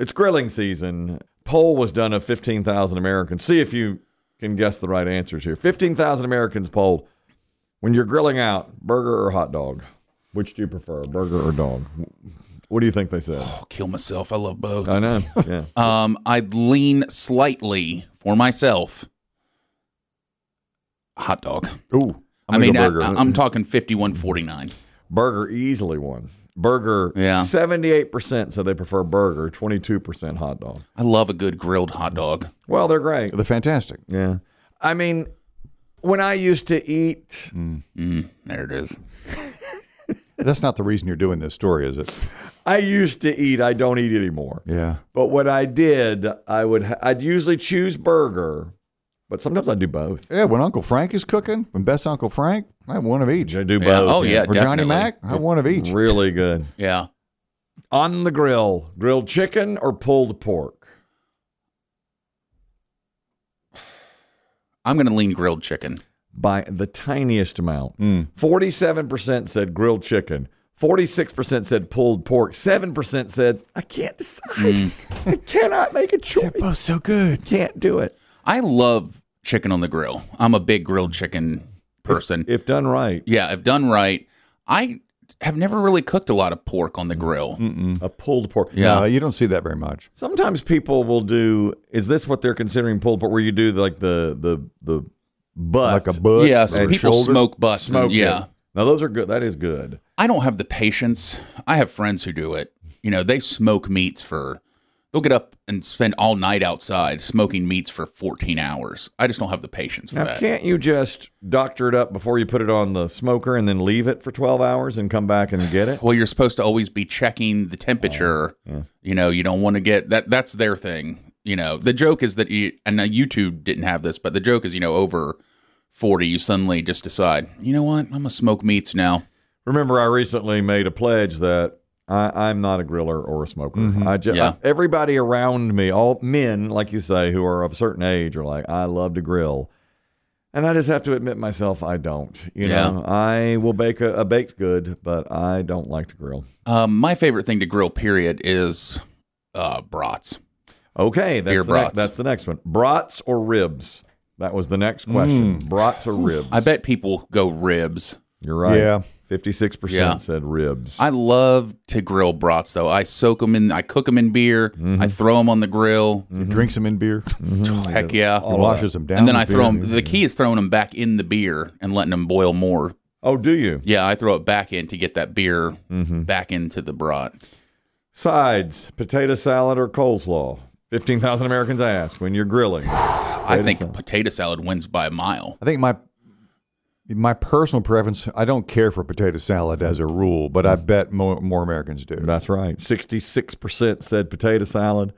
it's grilling season. Poll was done of 15,000 Americans. See if you can guess the right answers here. 15,000 Americans polled. When you're grilling out, burger or hot dog? Which do you prefer, burger or dog? What do you think they said? I'll kill myself. I love both. I know. Yeah. I'd lean slightly for myself. Hot dog. Ooh. I'm talking 51-49. Burger easily won. Burger, 78% said they prefer burger, 22% hot dog. I love a good grilled hot dog. Well, they're great. They're fantastic. Yeah. I mean, when I used to eat... There it is. That's not the reason you're doing this story, is it? I used to eat. I don't eat anymore. Yeah. But what I did, I'd usually choose burger, but sometimes I do both. Yeah, when Uncle Frank is cooking, when Best Uncle Frank, I have one of each. I do both. Oh, yeah, Or Johnny definitely. Mac, I have one of each. Really good. Yeah. On the grill, grilled chicken or pulled pork? I'm going to lean grilled chicken. By the tiniest amount. 47% said grilled chicken. 46% said pulled pork. 7% said, I can't decide. I cannot make a choice. They're both so good. Can't do it. I love chicken on the grill. I'm a big grilled chicken person. If done right. Yeah, if done right. I have never really cooked a lot of pork on the grill. A pulled pork. Yeah. No, you don't see that very much. Sometimes people will do, is this what they're considering pulled pork, where you do like the butt? Like a butt. Yeah, so or people shoulder. smoke butts. Smoke yeah. it. Now, those are good. That is good. I don't have the patience. I have friends who do it. You know, they smoke meats they'll get up and spend all night outside smoking meats for 14 hours. I just don't have the patience for Now, that. can't you just doctor it up before you put it on the smoker and then leave it for 12 hours and come back and get it? Well, you're supposed to always be checking the temperature. You know, you don't want to get that. That's their thing. You know, the joke is that and YouTube didn't have this, but the joke is, over 40, you suddenly just decide, you know what, I'm going to smoke meats now. Remember, I recently made a pledge that I'm not a griller or a smoker. Everybody around me, all men, like you say, who are of a certain age, are like, I love to grill. And I just have to admit myself, I don't. You know, I will bake a baked good, but I don't like to grill. My favorite thing to grill, period, is brats. Okay, Beer brats. that's the next one. Brats or ribs? That was the next question. Brats or ribs? I bet people go ribs. You're right. Yeah. 56% said ribs. I love to grill brats, though. I cook them in beer. I throw them on the grill. Drinks them in beer. Heck yeah. Washes them down. And then with I throw beer. them. The key is throwing them back in the beer and letting them boil more. Oh, do you? Yeah, I throw it back in to get that beer back into the brat. Sides, potato salad or coleslaw? 15,000 Americans asked when you're grilling. I think potato salad wins by a mile. I think my personal preference, I don't care for potato salad as a rule, but I bet more Americans do. That's right. 66% said potato salad.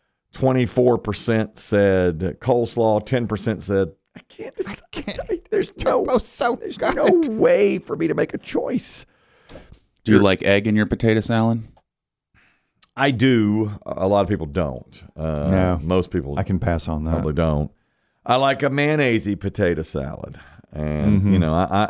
24% said coleslaw. 10% said, I can't decide. There's no way for me to make a choice. Do you like egg in your potato salad? I do. A lot of people don't. No. Most people I can pass on that. probably don't. I like a mayonnaise-y potato salad. And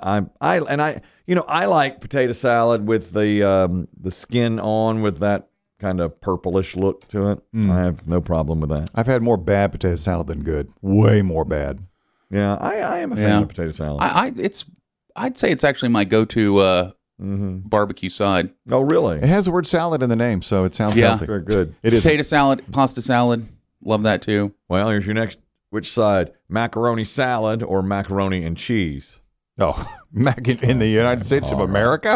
I like potato salad with the skin on with that kind of purplish look to it. I have no problem with that. I've had more bad potato salad than good. Way more bad. Yeah, I am a fan of potato salad. I'd say it's actually my go-to barbecue side. Oh, really? It has the word salad in the name, so it sounds healthy. Very good. It is. Potato salad, pasta salad, love that too. Well, here's your next. Which side? Macaroni salad or macaroni and cheese? Oh, mac in the United States of America?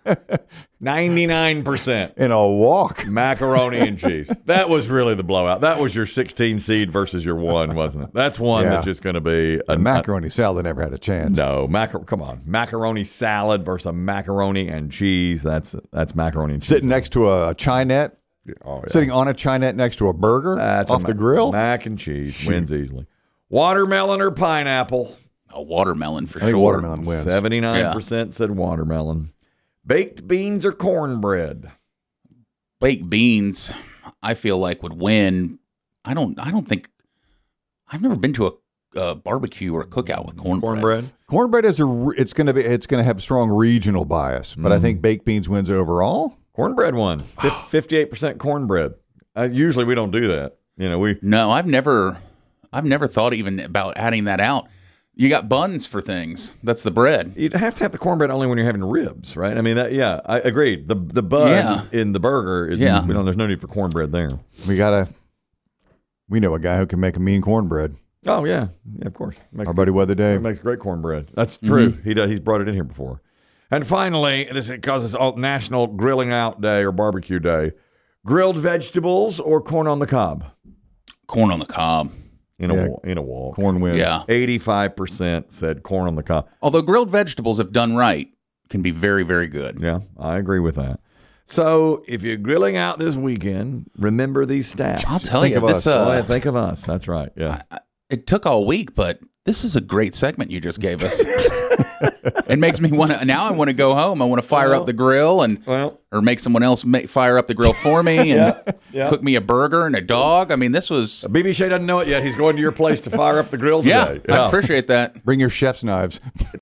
99% In a walk. macaroni and cheese. That was really the blowout. That was your 16 seed versus your 1, wasn't it? That's one Yeah. that's just going to be a Macaroni salad never had a chance. No, come on. Macaroni salad versus a macaroni and cheese. That's macaroni and cheese. Sitting next to a chinette. Oh, yeah. Sitting on a chinette next to a burger That's off the grill. Mac and cheese wins easily. Watermelon or pineapple? A watermelon for I think sure. watermelon wins. 79% said watermelon. Baked beans or cornbread? Baked beans, I feel like would win. I don't think I've never been to a barbecue or a cookout with cornbread. Cornbread is it's going to have strong regional bias, but I think baked beans wins overall. Cornbread won. 58% cornbread. Usually we don't do that. No, I've never thought even about adding that out. You got buns for things. That's the bread. You'd have to have the cornbread only when you're having ribs, right? I mean, I agreed. The bun in the burger is, there's no need for cornbread there. We know a guy who can make a mean cornbread. Oh, yeah. Yeah, of course. Our buddy Weather Dave. He makes great cornbread. That's true. He does. He's brought it in here before. And finally, because it's National Grilling Out Day or Barbecue Day, grilled vegetables or corn on the cob? Corn on the cob. In a walk. Corn wins. Yeah. 85% said corn on the cob. Although grilled vegetables, if done right, can be very, very good. Yeah, I agree with that. So if you're grilling out this weekend, remember these stats. I'll tell you. Think of us. That's right. Yeah. It took all week, but this is a great segment you just gave us. It makes me want to. Now I want to go home. I want to fire up the grill or make someone else fire up the grill for me and cook me a burger and a dog. I mean, this was. BB Shea doesn't know it yet. He's going to your place to fire up the grill today. Yeah, I appreciate that. Bring your chef's knives.